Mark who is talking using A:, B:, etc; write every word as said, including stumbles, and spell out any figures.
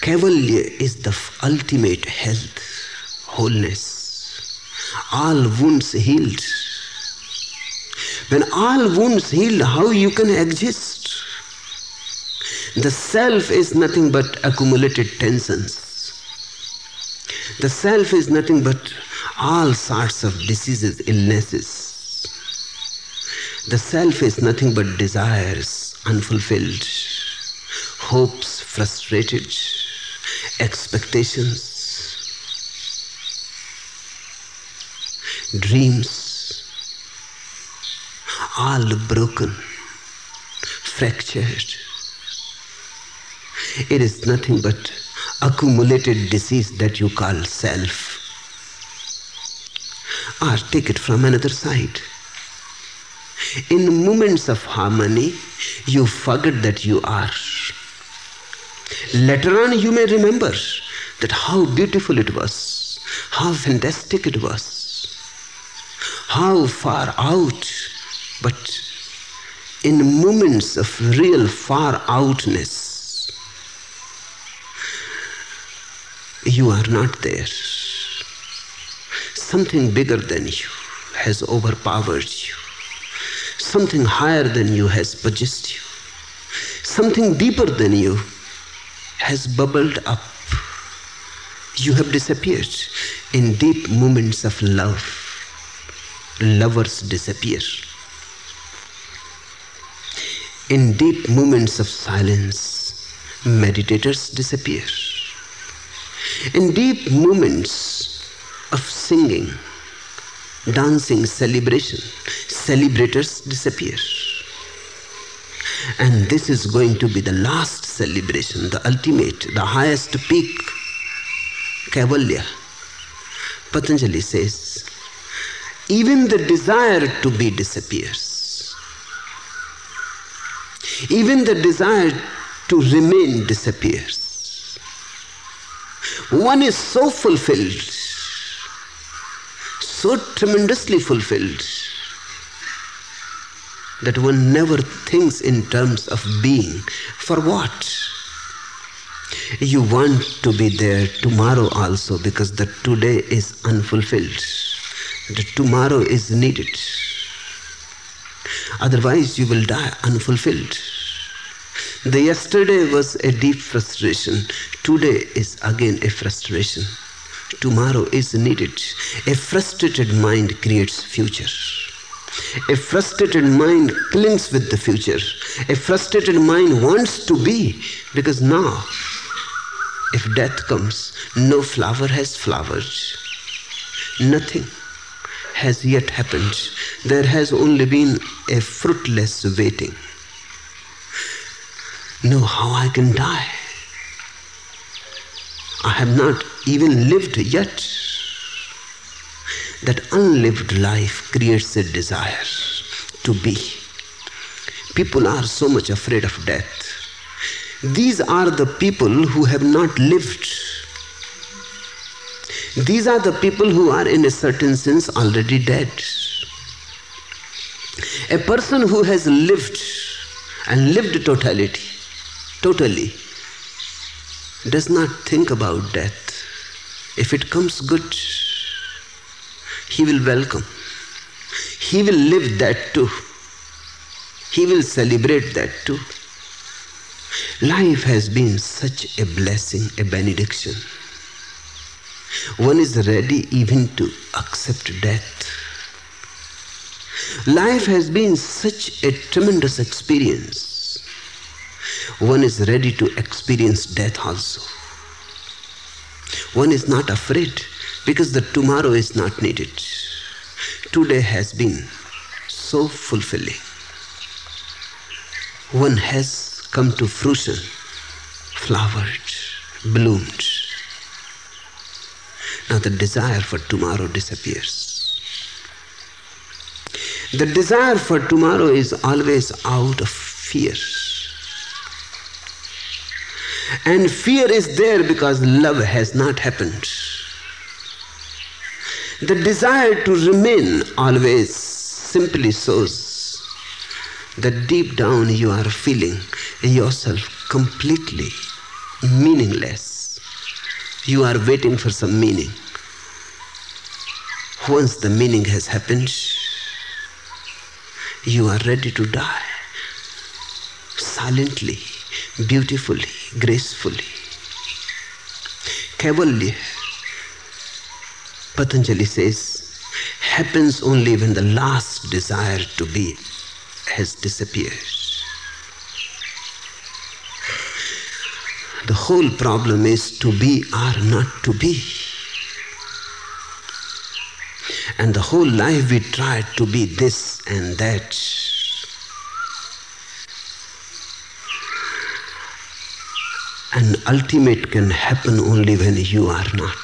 A: Kaivalya is the ultimate health, wholeness. All wounds healed. When all wounds healed, how you can exist? The self is nothing but accumulated tensions. The self is nothing but all sorts of diseases, illnesses. The self is nothing but desires unfulfilled, hopes frustrated, expectations, dreams, all broken, fractured. It is nothing but accumulated disease that you call self. Or take it from another side. In moments of harmony, you forget that you are. Later on you may remember that how beautiful it was, how fantastic it was, how far out. But in moments of real far outness, you are not there. Something bigger than you has overpowered you. Something higher than you has possessed you. Something deeper than you has bubbled up. You have disappeared. In deep moments of love, lovers disappear. In deep moments of silence, meditators disappear. In deep moments of singing, dancing, celebration, celebrators disappear. And this is going to be the last celebration, the ultimate, the highest peak, Kaivalya. Patanjali says, even the desire to be disappears. Even the desire to remain disappears. One is so fulfilled, so tremendously fulfilled, that one never thinks in terms of being. For what? You want to be there tomorrow also, because the today is unfulfilled. The tomorrow is needed. Otherwise you will die unfulfilled. The yesterday was a deep frustration. Today is again a frustration. Tomorrow is needed. A frustrated mind creates future. A frustrated mind clings with the future. A frustrated mind wants to be, because now, if death comes, no flower has flowered. Nothing has yet happened. There has only been a fruitless waiting. No, how I can die? I have not even lived yet. That unlived life creates a desire to be. People are so much afraid of death. These are the people who have not lived. These are the people who are in a certain sense already dead. A person who has lived and lived totality, totally, does not think about death. If it comes good, he will welcome. He will live that too. He will celebrate that too. Life has been such a blessing, a benediction. One is ready even to accept death. Life has been such a tremendous experience. One is ready to experience death also. One is not afraid, because the tomorrow is not needed. Today has been so fulfilling. One has come to fruition, flowered, bloomed. Now the desire for tomorrow disappears. The desire for tomorrow is always out of fear. And fear is there because love has not happened. The desire to remain always simply shows that deep down you are feeling yourself completely meaningless. You are waiting for some meaning. Once the meaning has happened, you are ready to die. Silently, beautifully, gracefully. Kaivalya, Patanjali says, happens only when the last desire to be has disappeared. The whole problem is to be or not to be. And the whole life we try to be this and that. And ultimate can happen only when you are not.